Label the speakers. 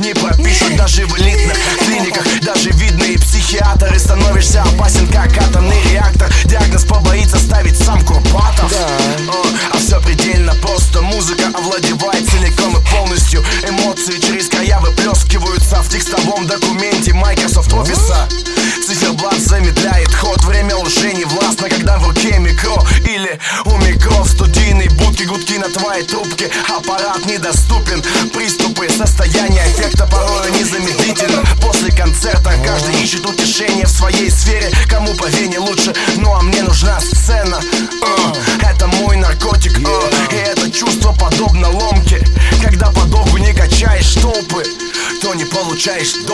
Speaker 1: не пропишут даже в элитных клиниках. Даже видные психиатры, становишься опасен, как атомный реактор. Диагноз побоится ставить сам Курпатов. А все предельно просто. Музыка овладевает целиком и полностью. Эмоции через края выплескиваются в текстовом документе Microsoft Office. Циферблат замедляет ход. Время уже не властно, когда в руке микро. Или у микро в студийной будке гудки на твоей трубке. Аппарат недоступен. Приступы состояния эффекта порой незамедлительно. После концерта каждый ищет утешение в своей сфере. Кому по вене лучше, ну а мне нужна сцена. Это мой наркотик. И это чувство подобно ломке. Когда подолгу не качаешь толпы, то не получаешь